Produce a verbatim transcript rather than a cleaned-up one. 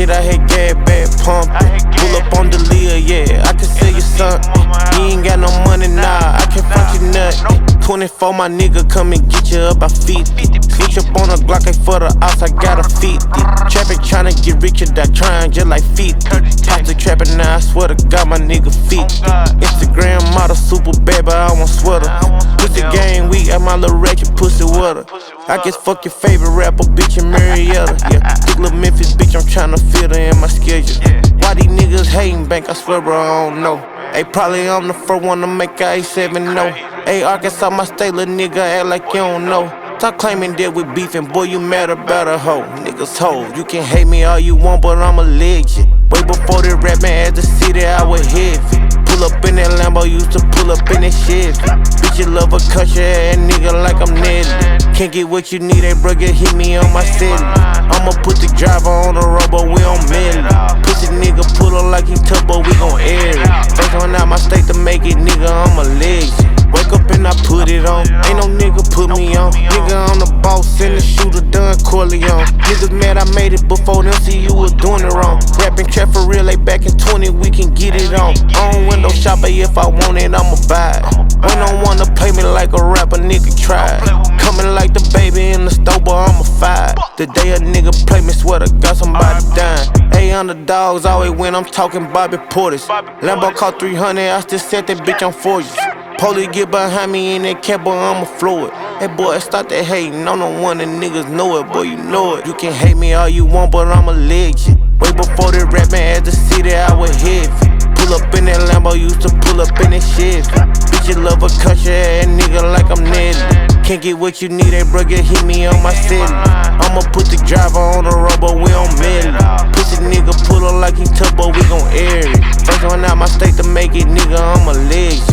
shit, I had gas bag pumpin'. Pull up on the Leah, yeah, I can sell you something. You ain't got no money, nah, I can't front you nothing. twenty-four, my nigga, come and get you up by fifty. Switch up on a Glock, ain't for the ops, I got a fifty. Trappin' tryna get richer, that trying just like fifty. Pop the trappin' now, I swear to God, my nigga fifty. Instagram model, super bad, but I want sweater. Pussy gang weak, at my little ratchet pussy water. I guess fuck your favorite rapper, bitch, and Marietta. Yeah, thick little Memphis bitch, I'm tryna fit her in my schedule. Why these niggas hating, bank? I swear, bro, I don't know. Hey, probably I'm the first one to make a A seven no. Hey, Arkansas, my state, little nigga, act like you don't know. Stop claiming that we beefing, boy, you mad about a hoe. Niggas hoe, you can hate me all you want, but I'm a legend. Way before the rap man had the city, I was heavy. Pull up in that Lambo, used to pull up in that Chevy. Bitch, you love a country ass nigga like I'm Nelly. Can't get what you need, hey bro, get hit me on my celly. I'ma put the driver on the road, but we on Melly. Pussy nigga pull up like he tough, but we gon' air it. First one out my state to make it, nigga, I'm a legend. Wake up and I put it on, ain't no nigga put me on. Nigga, I'm the boss and the shooter done Corleone. Niggas mad I made it before them, see you was doing it wrong. Rapping trap for real, they back in twenty, we can get it on. I don't window shop, but if I want it, I'ma buy it. When don't wanna play me like a rapper, nigga try it. Coming like the baby in the store, but I'm a five. The day a nigga play me, swear to God, somebody dying. Hey, underdogs always win, I'm talking Bobby Portis. Lambo caught three hundred, I still set that bitch on forges. Police get behind me in that cap, but I'ma flow it. Hey boy, stop that hating, no no one, the niggas know it, boy, you know it. You can hate me all you want, but I'm a legend. Way before the rap man had the city, I was heavy. Pull up in that Lambo, used to pull up in that Chevy. Bitch, you love a country ass nigga like I'm Nelly. Can't get what you need, hey bro, get hit me on my celly. I'ma put the driver on the road, but we on Melly. Pussy nigga pull up like he tough, but we gon' air it. First one out my state to make it, nigga, I'm a legend.